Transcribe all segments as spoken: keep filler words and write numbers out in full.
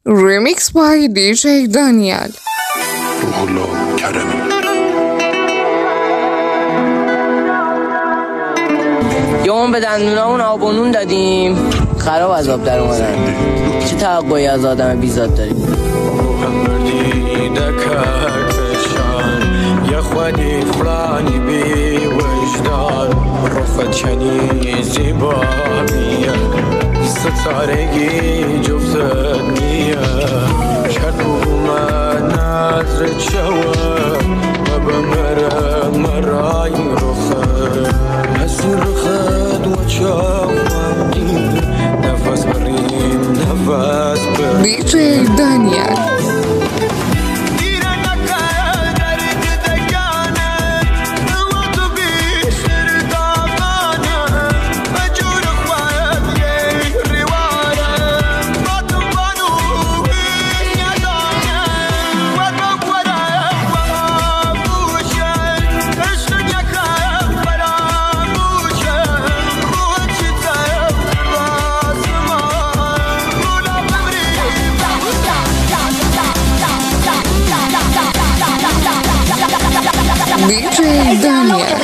Remix by دی جی Daniel. روح الله کرمی. یه اون به دندونامون آب و نون دادیم خراب از آب در اومدن. چه توقعی از آدم بیزاد داریم؟ يا اخواني فلاني بي وجدان رفت شني زبابية ستارقي جفتت نية شرقو ما نازرت شوا وبمر مراي رخد هسي رخد وشاواني نفس برين نفس برين دی جی Daniel. دی جی Daniel.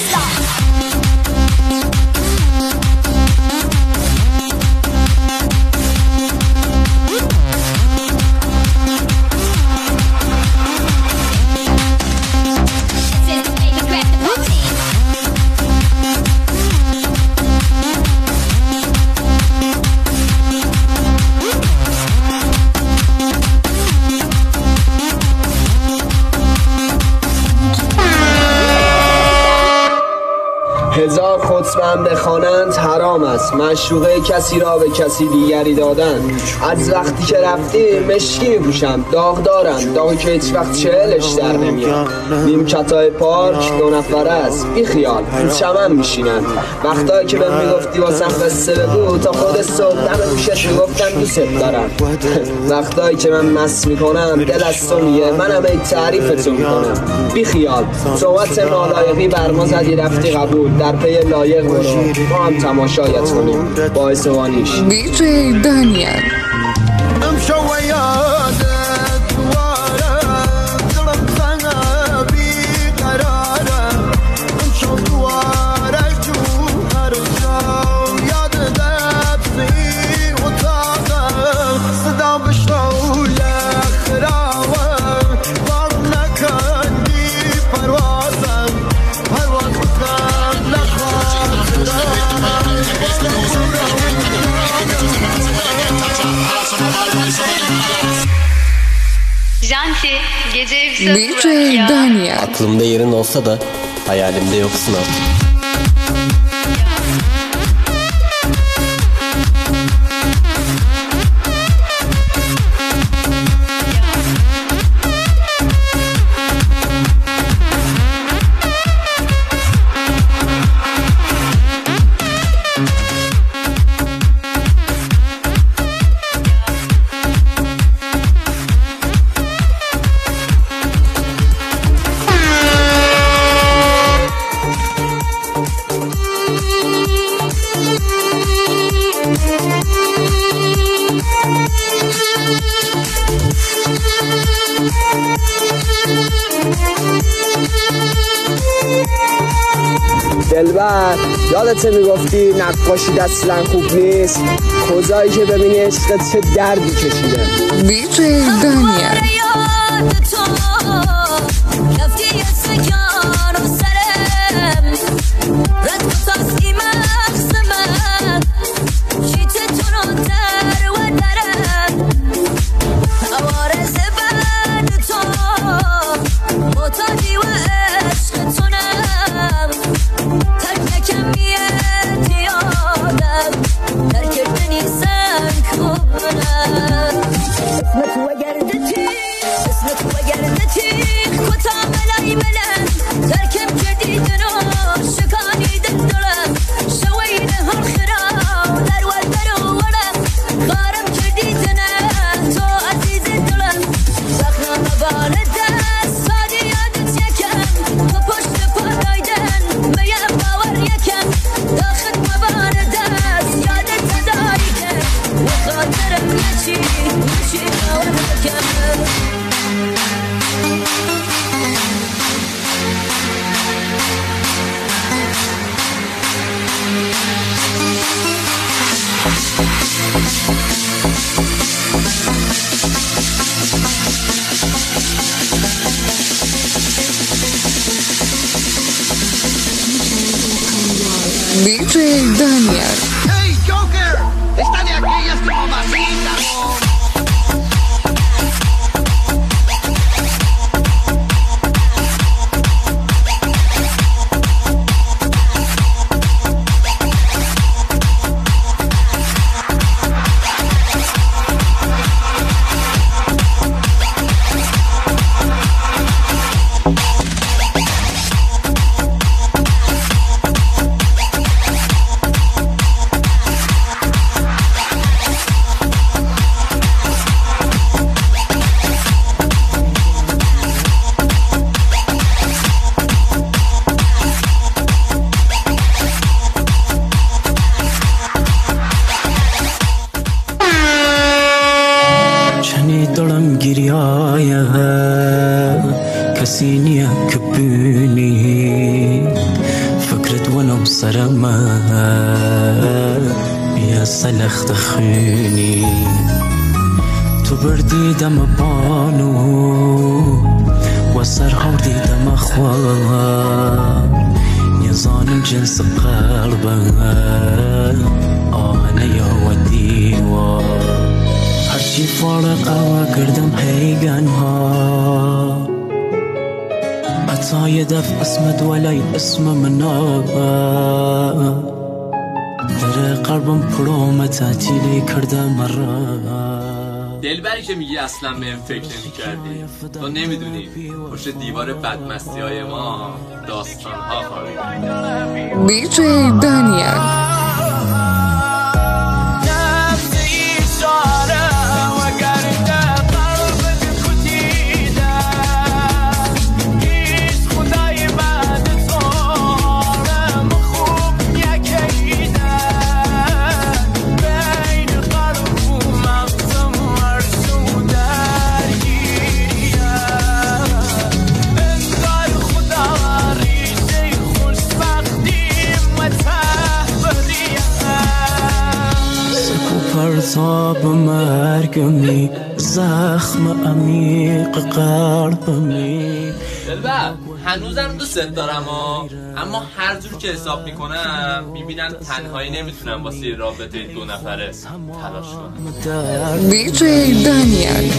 هزار خطبه بخوانند حرام است، معشوقه کسی را به کسی دیگری دادن. از وقتی که رفتی مشکی میپوشم، داغ دارم، داغی که هیچ وقت چهلش در نمیاد. نیم کتای پارک دو نفره است، بی خیال تو چمن میشینن. وقتایی که بهم میگفتی واسم قصه بگو تا خود صبح دم گوشت میگفتم دوست دارم. وقتایی که من مست میکنم دل از تو میگه منم ای تعریف تو میکنم. بی خیال صحبت نالایقی بر ما زدی رفتی قبول، در پی لایق برو ما هم تماشایت کنیم باعث وانیش. دی جی Daniel. دی جی Daniel. Aklımda yerin olsa da hayalimde yoksun artık. دلبر یادت میگفتی نقاشی اصلا خوب نیست، کجایی که ببینی عشقت چه دردی کشیده. دی جی Daniel. خاطرم D J Daniel. ¡Hey, Joker! ¡Está de aquellas como masita! دلم گریایه کسی نیه که بینی فکرت ونو سرمه بیا سلخت خونی تو بردی دم بانو و سرهار دیدم خواه یزانم جنس قلبه آهنه یا و دیوار هرچی فارق اوا کردم هیگن ها عطای دف اسمت ولی اسم منا در قلبم پروم تعطیلی کردم را دلبری که میگی اصلا بهم فکر نمی کردی تو نمیدونی پشت دیوار بدمستی های ما داستان ها خوابیده D J Daniel. پرتاب مرگمی زخم عمیق قلبمی دلبر هنوزم دوست دارم ها. اما هر جور که حساب میکنم میبینم تنهایی نمیتونم واسه رابطه دو نفره تلاش کنم. D J Daniel.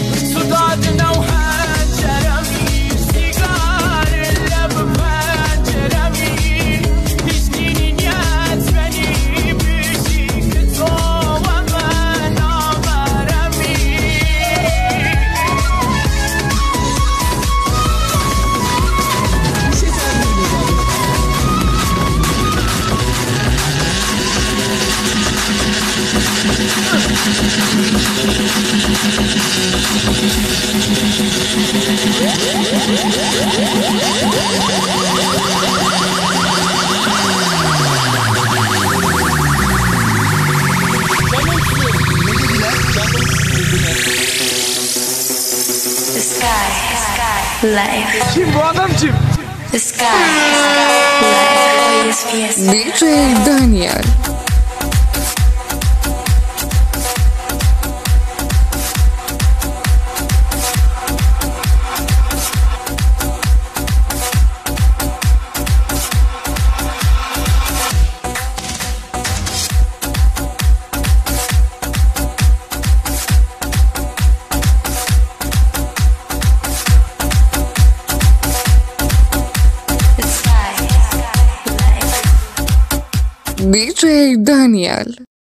The sky, life. The sky, life. D J Daniel. D J Daniel.